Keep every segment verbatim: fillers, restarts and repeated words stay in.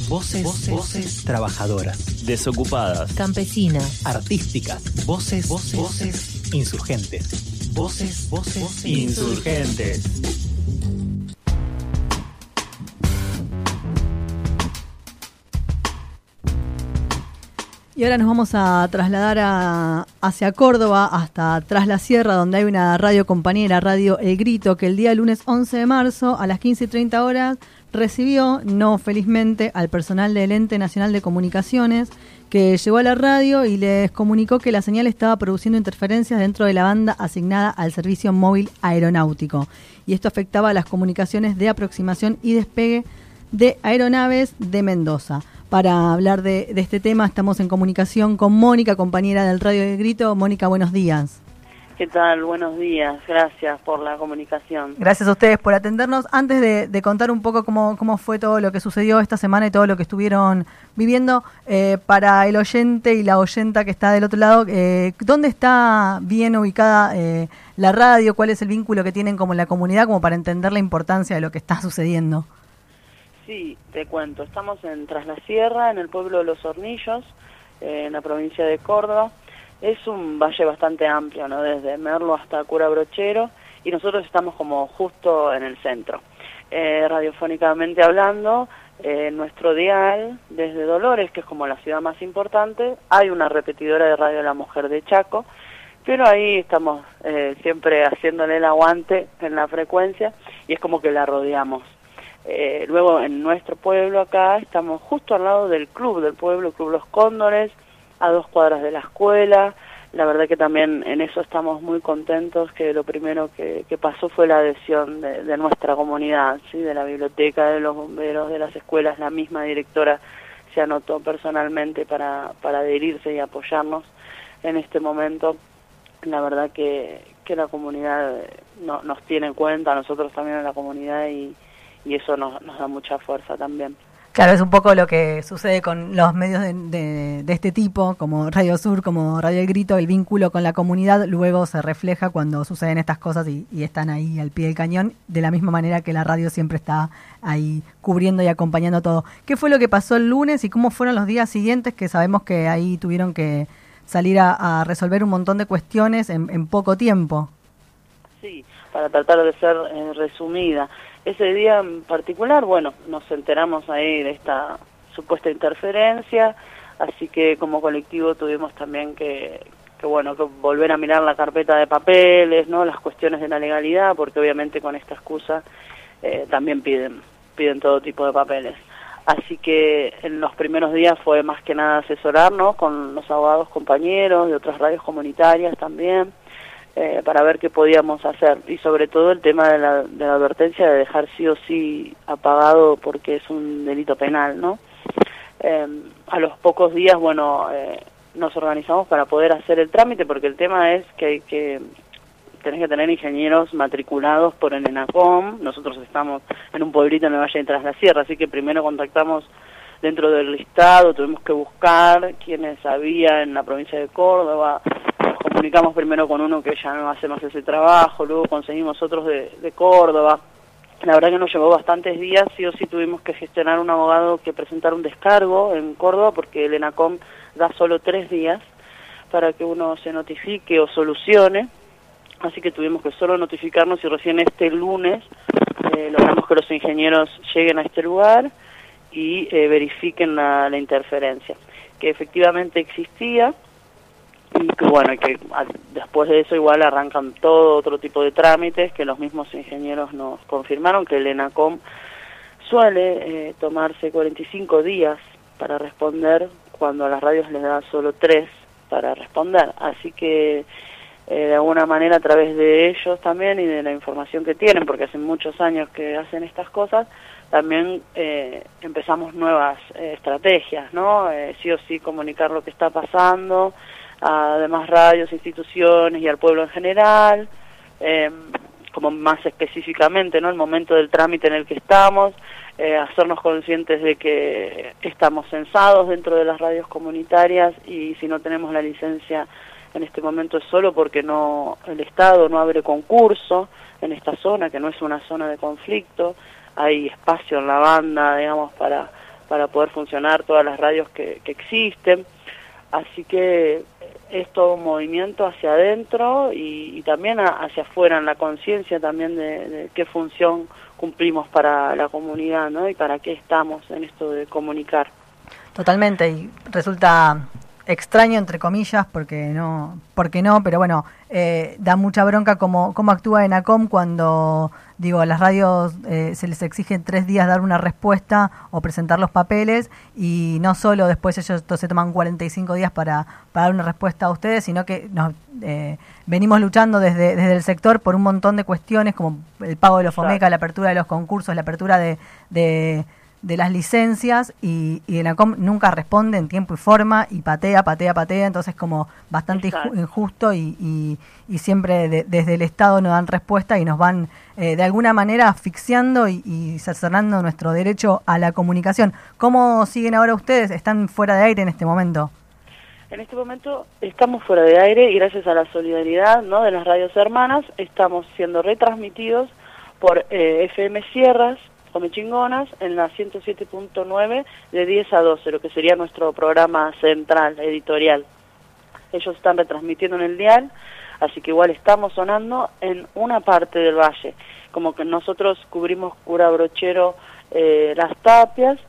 Voces, voces, voces trabajadoras, desocupadas, campesinas, artísticas, voces, voces, voces insurgentes, voces, voces, voces insurgentes. Y ahora nos vamos a trasladar a, hacia Córdoba, hasta Tras la Sierra, donde hay una radio compañera, Radio El Grito, que el día lunes once de marzo a las quince y treinta horas recibió, no felizmente, al personal del Ente Nacional de Comunicaciones, que llegó a la radio y les comunicó que la señal estaba produciendo interferencias dentro de la banda asignada al servicio móvil aeronáutico. Y esto afectaba a las comunicaciones de aproximación y despegue de aeronaves de Mendoza. Para hablar de, de este tema estamos en comunicación con Mónica, compañera del Radio del Grito. Mónica, buenos días. ¿Qué tal? Buenos días. Gracias por la comunicación. Gracias a ustedes por atendernos. Antes de, de contar un poco cómo, cómo fue todo lo que sucedió esta semana y todo lo que estuvieron viviendo, eh, para el oyente y la oyenta que está del otro lado, eh, ¿dónde está bien ubicada eh, la radio? ¿Cuál es el vínculo que tienen como en la comunidad, como para entender la importancia de lo que está sucediendo? Sí, te cuento. Estamos en Tras la Sierra, en el pueblo de Los Hornillos, eh, en la provincia de Córdoba. Es un valle bastante amplio, ¿no? Desde Merlo hasta Cura Brochero, y nosotros estamos como justo en el centro. Eh, radiofónicamente hablando, eh, nuestro dial, desde Dolores, que es como la ciudad más importante, hay una repetidora de Radio La Mujer de Chaco, pero ahí estamos eh, siempre haciéndole el aguante en la frecuencia, y es como que la rodeamos. Eh, luego en nuestro pueblo acá estamos justo al lado del club del pueblo, Club Los Cóndores, a dos cuadras de la escuela. La verdad que también en eso estamos muy contentos, que lo primero que, que pasó fue la adhesión de, de nuestra comunidad, ¿sí? De la biblioteca, de los bomberos, de las escuelas. La misma directora se anotó personalmente para, para adherirse y apoyarnos en este momento. La verdad que, que la comunidad no, nos tiene en cuenta, nosotros también en la comunidad, y y eso nos, nos da mucha fuerza también. Claro, es un poco lo que sucede con los medios de, de, de este tipo, como Radio Sur, como Radio El Grito. El vínculo con la comunidad luego se refleja cuando suceden estas cosas y, y están ahí al pie del cañón, de la misma manera que la radio siempre está ahí cubriendo y acompañando todo. ¿Qué fue lo que pasó el lunes y cómo fueron los días siguientes, que sabemos que ahí tuvieron que salir a, a resolver un montón de cuestiones en, en poco tiempo? Sí, para tratar de ser eh, resumida. Ese día en particular, bueno, nos enteramos ahí de esta supuesta interferencia, así que como colectivo tuvimos también que, que bueno, que volver a mirar la carpeta de papeles, ¿no? Las cuestiones de la legalidad, porque obviamente con esta excusa eh, también piden, piden todo tipo de papeles. Así que en los primeros días fue más que nada asesorarnos con los abogados compañeros de otras radios comunitarias también, Eh, para ver qué podíamos hacer, y sobre todo el tema de la, de la advertencia de dejar sí o sí apagado porque es un delito penal, ¿no? Eh, a los pocos días, bueno, eh, nos organizamos para poder hacer el trámite, porque el tema es que hay que tenés que tener ingenieros matriculados por el ENACOM. Nosotros estamos en un pueblito en el Valle de Tras la Sierra, así que primero contactamos dentro del listado, tuvimos que buscar quiénes había en la provincia de Córdoba. Nos comunicamos primero con uno que ya no hace más ese trabajo, luego conseguimos otros de, de Córdoba. La verdad que nos llevó bastantes días, sí o sí tuvimos que gestionar un abogado que presentara un descargo en Córdoba, porque el ENACOM da solo tres días para que uno se notifique o solucione, así que tuvimos que solo notificarnos, y recién este lunes eh, logramos que los ingenieros lleguen a este lugar y eh, verifiquen la, la interferencia, que efectivamente existía. Y que bueno, que a, después de eso igual arrancan todo otro tipo de trámites que los mismos ingenieros nos confirmaron, que el ENACOM suele eh, tomarse cuarenta y cinco días para responder, cuando a las radios les da solo tres para responder. Así que eh, de alguna manera, a través de ellos también y de la información que tienen, porque hace muchos años que hacen estas cosas, también eh, empezamos nuevas eh, estrategias, ¿no? Eh, sí o sí comunicar lo que está pasando a demás radios, instituciones y al pueblo en general, eh, como más específicamente, ¿no? El momento del trámite en el que estamos, eh, hacernos conscientes de que estamos censados dentro de las radios comunitarias, y si no tenemos la licencia en este momento es solo porque no el Estado no abre concurso en esta zona, que no es una zona de conflicto. Hay espacio en la banda, digamos, para para poder funcionar todas las radios que, que existen. Así que es todo un movimiento hacia adentro y, y también a, hacia afuera, en la conciencia también de, de qué función cumplimos para la comunidad, ¿no? Y para qué estamos en esto de comunicar. Totalmente, y resulta extraño, entre comillas, porque no, porque no, pero bueno, eh, da mucha bronca cómo, cómo actúa ENACOM cuando, digo, a las radios eh, se les exige tres días dar una respuesta o presentar los papeles, y no solo después ellos se toman cuarenta y cinco días para, para dar una respuesta a ustedes, sino que nos eh, venimos luchando desde, desde el sector por un montón de cuestiones, como el pago de los FOMECA, la apertura de los concursos, la apertura de... de de las licencias, y, y ENACOM nunca responde en tiempo y forma, y patea, patea, patea, entonces como bastante Exacto. injusto, y, y, y siempre de, desde el Estado no dan respuesta y nos van eh, de alguna manera asfixiando y, y cercenando nuestro derecho a la comunicación. ¿Cómo siguen ahora ustedes? ¿Están fuera de aire en este momento? En este momento estamos fuera de aire y gracias a la solidaridad, ¿no?, de las radios hermanas estamos siendo retransmitidos por eh, F M Sierras, Come Chingonas, en la ciento siete punto nueve de diez a doce, lo que sería nuestro programa central, editorial. Ellos están retransmitiendo en el dial, así que igual estamos sonando en una parte del valle, como que nosotros cubrimos Cura Brochero, eh, Las Tapias,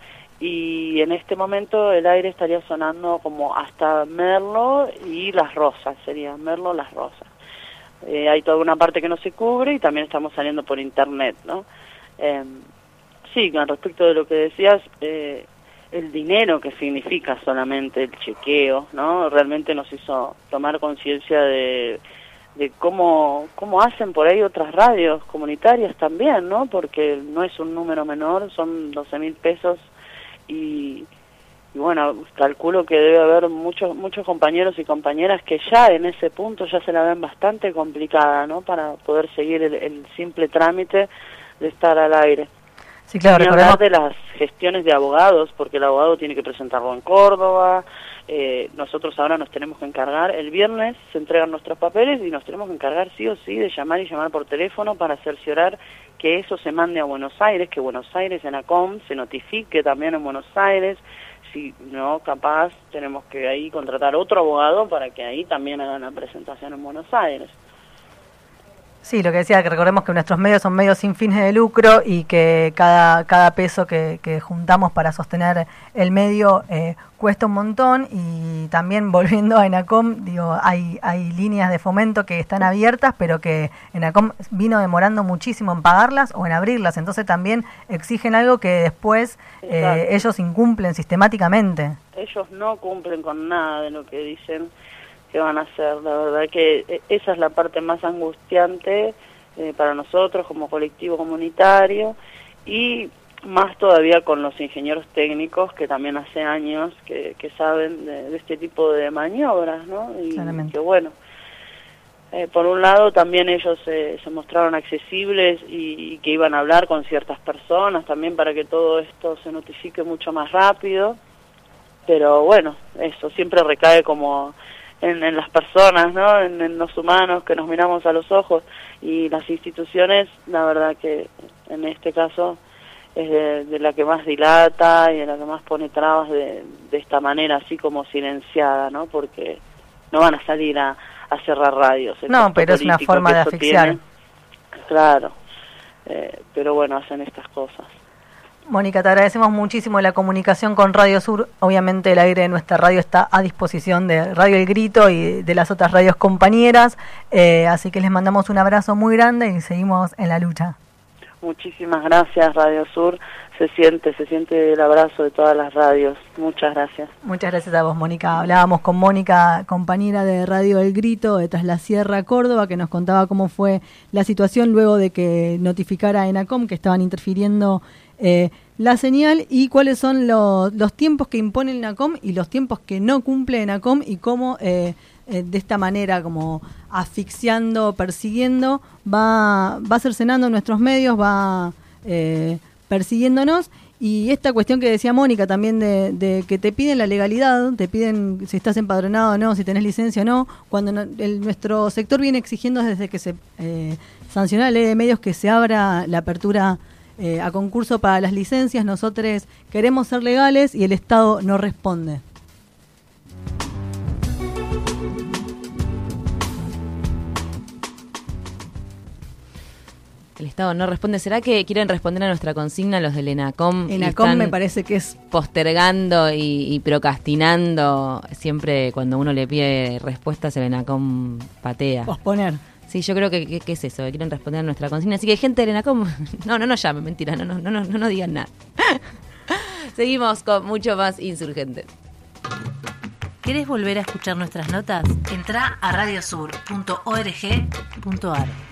y en este momento el aire estaría sonando como hasta Merlo y Las Rosas, sería Merlo, Las Rosas. Eh, hay toda una parte que no se cubre y también estamos saliendo por internet, ¿no? Eh, Sí, con respecto de lo que decías, eh, el dinero que significa solamente el chequeo, ¿no? Realmente nos hizo tomar conciencia de, de cómo, cómo hacen por ahí otras radios comunitarias también, ¿no? Porque no es un número menor, son doce mil pesos y, y bueno, calculo que debe haber muchos muchos compañeros y compañeras que ya en ese punto ya se la ven bastante complicada, ¿no? Para poder seguir el, el simple trámite de estar al aire. Sí, claro, Ni hablar de las gestiones de abogados, porque el abogado tiene que presentarlo en Córdoba, eh, nosotros ahora nos tenemos que encargar, el viernes se entregan nuestros papeles y nos tenemos que encargar sí o sí de llamar y llamar por teléfono para cerciorar que eso se mande a Buenos Aires, que Buenos Aires, ENACOM, se notifique también en Buenos Aires, si no, capaz tenemos que ahí contratar otro abogado para que ahí también hagan la presentación en Buenos Aires. Sí, lo que decía, que recordemos que nuestros medios son medios sin fines de lucro y que cada cada peso que, que juntamos para sostener el medio eh, cuesta un montón, y también volviendo a ENACOM, digo, hay hay líneas de fomento que están abiertas, pero que ENACOM vino demorando muchísimo en pagarlas o en abrirlas, entonces también exigen algo que después eh, ellos incumplen sistemáticamente. Ellos no cumplen con nada de lo que dicen que van a hacer. La verdad que esa es la parte más angustiante eh, para nosotros como colectivo comunitario, y más todavía con los ingenieros técnicos que también hace años que, que saben de, de este tipo de maniobras, ¿no? Y que bueno, eh, por un lado también ellos eh, se mostraron accesibles y, y que iban a hablar con ciertas personas también para que todo esto se notifique mucho más rápido, pero bueno, eso siempre recae como En, en las personas, ¿no? En, en los humanos que nos miramos a los ojos, y las instituciones, la verdad que en este caso es de, de la que más dilata y de la que más pone trabas de, de esta manera así como silenciada, ¿no? Porque no van a salir a, a cerrar radios. No, pero es una forma de asfixiar. Tiene, claro, eh, pero bueno, hacen estas cosas. Mónica, te agradecemos muchísimo la comunicación con Radio Sur. Obviamente el aire de nuestra radio está a disposición de Radio El Grito y de las otras radios compañeras, eh, así que les mandamos un abrazo muy grande y seguimos en la lucha. Muchísimas gracias, Radio Sur. Se siente, se siente el abrazo de todas las radios. Muchas gracias. Muchas gracias a vos, Mónica. Hablábamos con Mónica, compañera de Radio El Grito de Tras la Sierra, Córdoba, que nos contaba cómo fue la situación luego de que notificara a ENACOM que estaban interfiriendo Eh, la señal, y cuáles son los, los tiempos que impone el ENACOM y los tiempos que no cumple ENACOM, y cómo eh, eh, de esta manera, como asfixiando, persiguiendo, va, va cercenando nuestros medios, va eh, persiguiéndonos. Y esta cuestión que decía Mónica también de, de que te piden la legalidad, te piden si estás empadronado o no, si tenés licencia o no, cuando no, el, nuestro sector viene exigiendo desde que se eh, sancionó la ley de medios que se abra la apertura eh, a concurso para las licencias. Nosotros queremos ser legales y el Estado no responde. El Estado no responde. ¿Será que quieren responder a nuestra consigna los del ENACOM? ENACOM me parece que es... postergando y, y procrastinando. Siempre cuando uno le pide respuestas, el ENACOM patea. Posponer. Sí, yo creo que, que, que es eso, que quieren responder a nuestra consigna. Así que gente del ENACOM, no, no nos llamen, mentira, no, no, no, no, no digan nada. Seguimos con mucho más Insurgentes. ¿Querés volver a escuchar nuestras notas? Entrá a radiosur punto org punto ar.